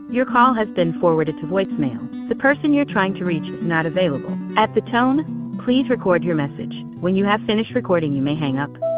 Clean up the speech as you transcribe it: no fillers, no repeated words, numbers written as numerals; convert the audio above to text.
Your call has been forwarded to voicemail. The person you're trying to reach is not available. At the tone, please record your message. When you have finished recording, you may hang up.